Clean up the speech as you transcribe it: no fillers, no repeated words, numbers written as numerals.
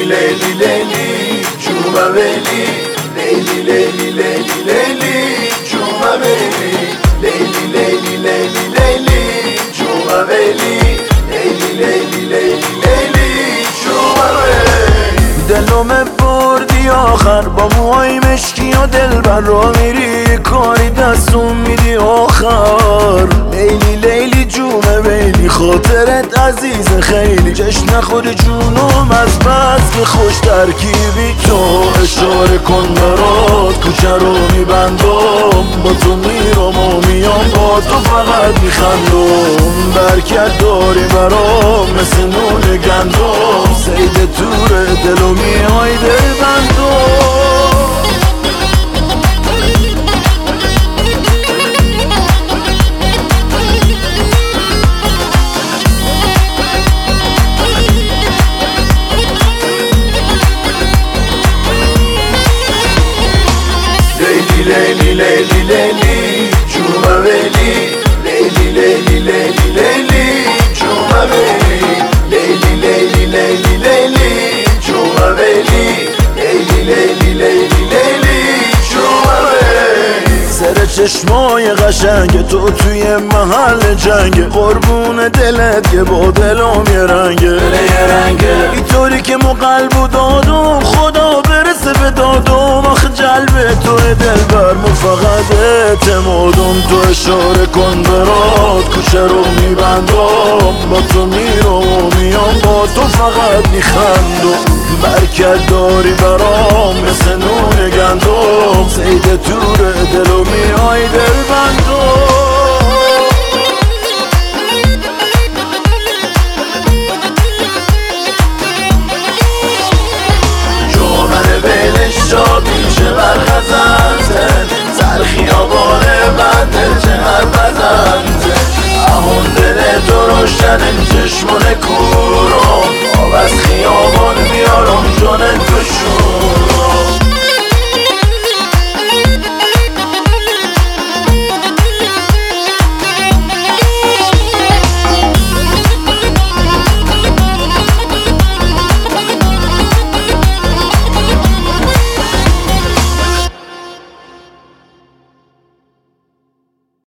لیلی لیلی جوما ویلی لیلی لیلی لیلی لیلی جوما ویلی لیلی لیلی لیلی لیلی جوما ویلی لیلی لیلی لیلی لیلی جوما ویلی دلم بردی آخر با موهای مشکی و دلبر را میری کاری دستون میدی آخر لیلی لیلی جومه ویلی خاطرت عزیز خیلی جشن نخوری جونم از بس که خوش ترکیبی تو اشاره کن برات کوچه رو میبندم با تو میرم و میام با تو فقط میخندم برکت داری برام مثل نون گندم سید تور دلو میای دل بندم لیلی لیلی لیلی جوما ویلی لیلی لیلی لیلی لیلی جوما ویلی لیلی لیلی لیلی لیلی جوما ویلی لیلی لیلی لیلی لیلی جوما ویلی سر چشمای قشنگ تو توی محل جنگ قربون دلت که با دلم یه رنگه اینطوری که مو قلب و دادم خدا برسه به دادم آخه جلب تو دلبر مو فقط اعتمادم تو اشاره کن برات کوچه رو میبندم با تو میرم و میام با تو فقط میخندم برکت داری برام مثل نون گندم سید تور دلو میای دل بندم